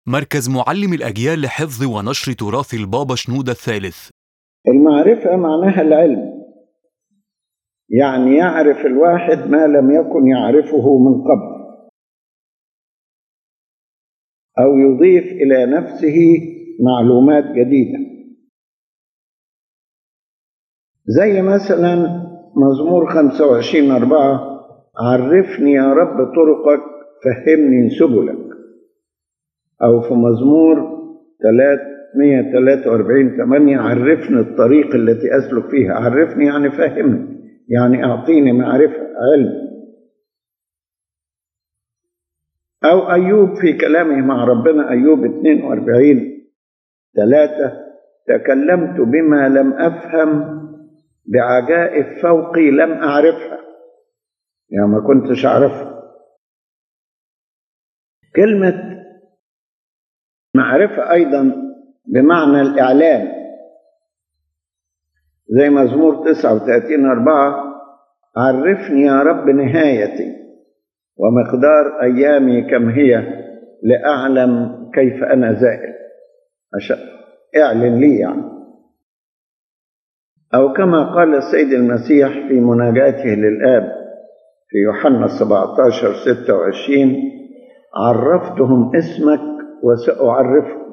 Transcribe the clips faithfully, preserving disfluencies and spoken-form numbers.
مركز معلم الأجيال لحفظ ونشر تراث البابا شنودة الثالث. المعرفة معناها العلم، يعني يعرف الواحد ما لم يكن يعرفه من قبل، أو يضيف إلى نفسه معلومات جديدة. زي مثلا مزمور خمسة وعشرين أربعة: عرفني يا رب طرقك فهمني سبلك. أو في مزمور مئة وثلاثة وأربعين ثمانية: عرفني الطريق التي أسلك فيها. عرفني يعني فهمني، يعني أعطيني معرفة، علم. أو أيوب في كلامه مع ربنا، أيوب اثنين وأربعين ثلاثة: تكلمت بما لم أفهم، بعجائب فوقي لم أعرفها، يعني ما كنتش أعرفها. كلمة معرفة أيضا بمعنى الإعلان، زي مزمور تسعة وثلاثين أربعة: عرفني يا رب نهايتي ومقدار أيامي كم هي، لأعلم كيف أنا زائل. عشان اعلن لي يعني. أو كما قال السيد المسيح في مناجاته للآب في يوحنا سبعة عشر ستة وعشرين: عرفتهم اسمك وسأعرفهم،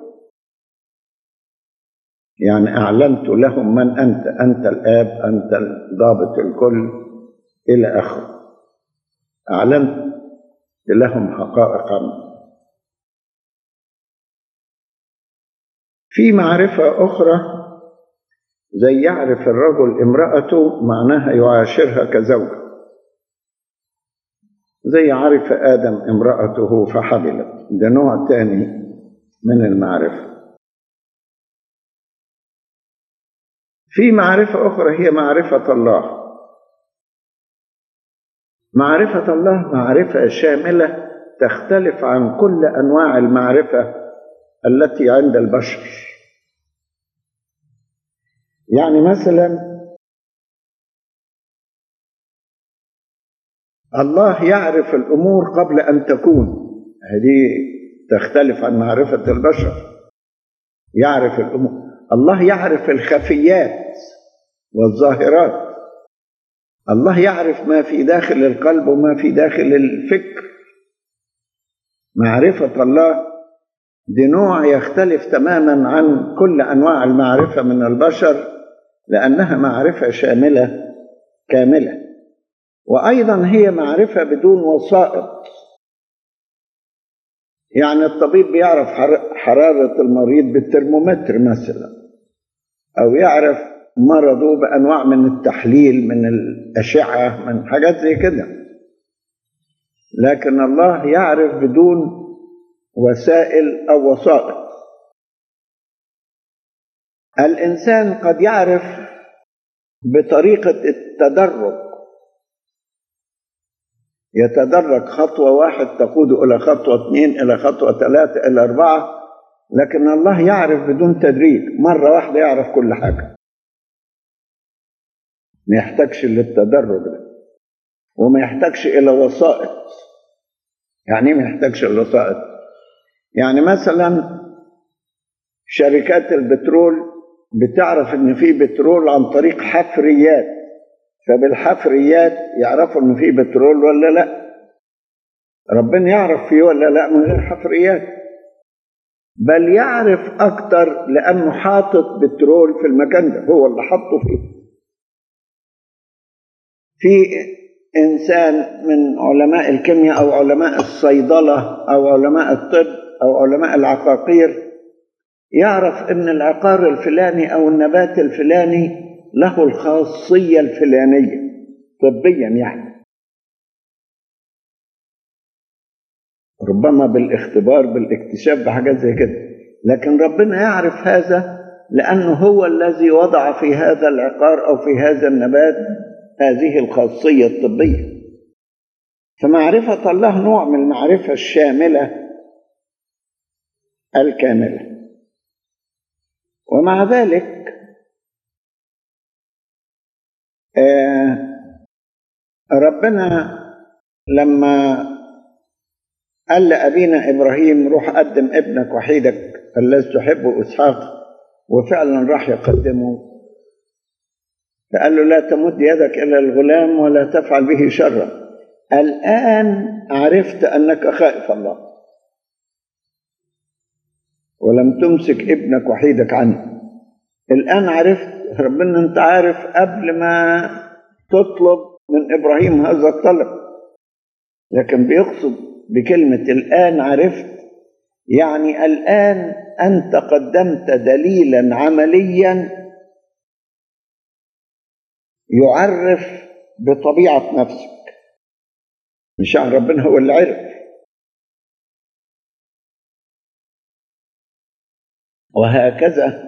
يعني أعلنت لهم من أنت، أنت الآب، أنت ضابط الكل إلى آخره. أعلنت لهم حقائق عنه. في معرفة أخرى زي يعرف الرجل امرأته، معناها يعاشرها كزوجة، زي عرف آدم امرأته فحبلت. ده نوع تاني من المعرفة. في معرفة أخرى هي معرفة الله. معرفة الله معرفة شاملة تختلف عن كل أنواع المعرفة التي عند البشر. يعني مثلا الله يعرف الأمور قبل أن تكون، هذه تختلف عن معرفة البشر. يعرف الأمور. الله يعرف الخفيات والظاهرات. الله يعرف ما في داخل القلب وما في داخل الفكر. معرفة الله دي نوع يختلف تماما عن كل أنواع المعرفة من البشر، لأنها معرفة شاملة كاملة. وأيضا هي معرفة بدون وسائط. يعني الطبيب بيعرف حرارة المريض بالترمومتر مثلا، أو يعرف مرضه بأنواع من التحليل، من الأشعة، من حاجات زي كده. لكن الله يعرف بدون وسائل أو وسائط. الإنسان قد يعرف بطريقة التدرج، يتدرج خطوة واحد تقود إلى خطوة اثنين، إلى خطوة ثلاثة، إلى أربعة. لكن الله يعرف بدون تدريج، مرة واحدة يعرف كل حاجة، ما يحتاجش للتدرج ده، وما يحتاجش إلى وسائط. يعني ما يحتاجش إلى وسائط. يعني مثلا شركات البترول بتعرف إن في بترول عن طريق حفريات، فبالحفريات يعرفوا إن في بترول ولا لا. ربنا يعرف فيه ولا لا من غير حفريات، بل يعرف أكتر لأنه حاطط بترول في المكان ده، هو اللي حطه فيه. في إنسان من علماء الكيمياء أو علماء الصيدلة أو علماء الطب أو علماء العقاقير يعرف إن العقار الفلاني أو النبات الفلاني له الخاصية الفلانية طبيا، يعني ربما بالاختبار بالاكتشاف بحاجات زي كده. لكن ربنا يعرف هذا لأنه هو الذي وضع في هذا العقار أو في هذا النبات هذه الخاصية الطبية. فمعرفة الله نوع من المعرفة الشاملة الكاملة. ومع ذلك آه ربنا لما قال لأبينا إبراهيم روح قدم ابنك وحيدك الذي تحبه إسحاق، وفعلا راح يقدمه. فقال له لا تمد يدك إلى الغلام ولا تفعل به شرا، الآن عرفت أنك خائف الله ولم تمسك ابنك وحيدك عنه. الآن عرفت ربنا، أنت عارف قبل ما تطلب من إبراهيم هذا الطلب، لكن بيقصد بكلمة الآن عرفت يعني الآن أنت قدمت دليلا عمليا يعرف بطبيعة نفسك، مش عن ربنا هو اللي عرف. وهكذا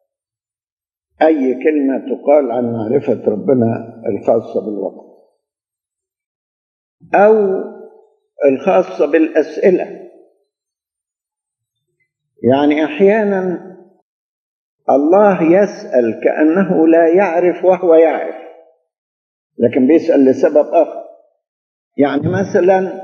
أي كلمة تقال عن معرفة ربنا الخاصة بالوقت أو الخاصة بالأسئلة. يعني أحيانا الله يسأل كأنه لا يعرف وهو يعرف، لكن بيسأل لسبب آخر. يعني مثلا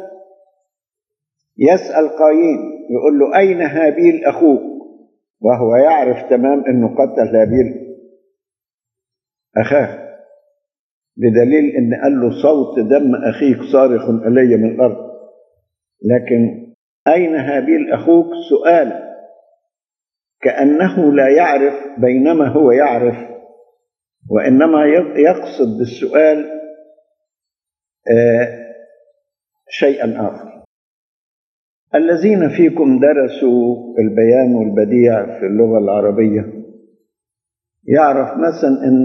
يسأل قايين يقول له أين هابيل أخوك، وهو يعرف تمام أنه قتل هابيل أخاه، بدليل أن قال له صوت دم أخيك صارخ إلي من الأرض. لكن أين هابيل أخوك سؤال كأنه لا يعرف، بينما هو يعرف، وإنما يقصد بالسؤال آه شيئا آخر. الذين فيكم درسوا البيان والبديع في اللغة العربية يعرف مثلا إن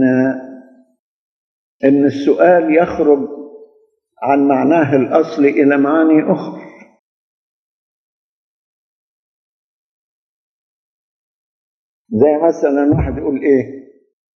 إن السؤال يخرج عن معناه الأصلي إلى معاني أخرى. زي مثلا واحد يقول إيه،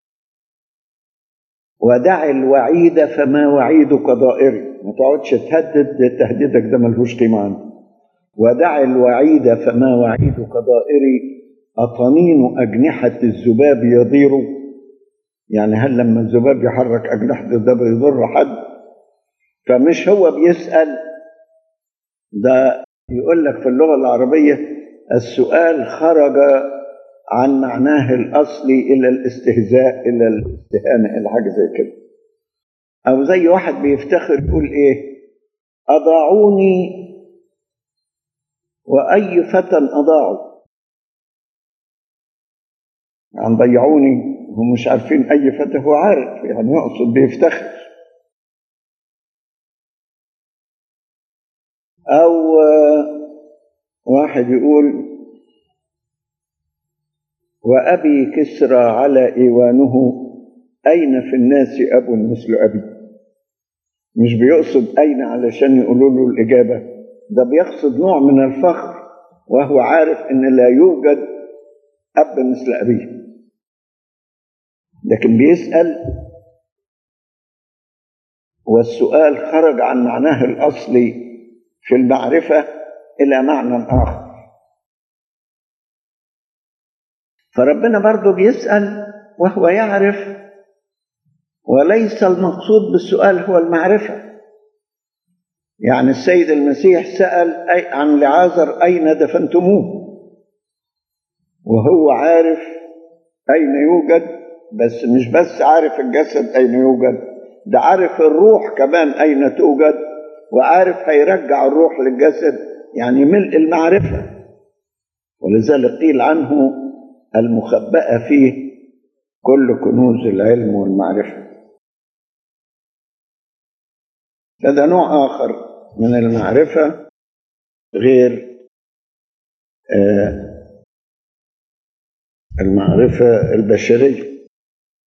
ودع الوعيد فما وعيدك ضائري، ما تقعدش تهدد، تهديدك ده ملهوش قيمة عندي. ودع الوعيد فما وعيدك ضائري، أطنين أجنحة الذباب يضير. يعني هل لما الذباب يحرك أجنحة الذباب يضر حد؟ فمش هو بيسأل ده، يقول لك في اللغة العربية السؤال خرج عن معناه الأصلي إلى الاستهزاء، إلى الاستهانة، إلى حاجة زي كده. أو زي واحد بيفتخر يقول إيه، أضاعوني وأي فتى أضاعوا. يعني ضيعوني هم مش عارفين أي فتى، هو عارف، يعني يقصد بيفتخر. أو واحد يقول وأبي كسرى على إيوانه، أين في الناس أب مثل أبي. مش بيقصد أين علشان يقولوا له الإجابة، ده بيقصد نوع من الفخر، وهو عارف أن لا يوجد أب مثل أبيه، لكن بيسأل والسؤال خرج عن معناه الأصلي في المعرفة إلى معنى آخر. فربنا برضو بيسأل وهو يعرف، وليس المقصود بالسؤال هو المعرفة. يعني السيد المسيح سأل عن لعازر أين دفنتموه، وهو عارف أين يوجد، بس مش بس عارف الجسد أين يوجد، ده عارف الروح كمان أين توجد، وعارف هيرجع الروح للجسد، يعني ملء المعرفة. ولذلك قيل عنه المخبأة فيه كل كنوز العلم والمعرفة. هذا نوع آخر من المعرفة غير المعرفة البشرية.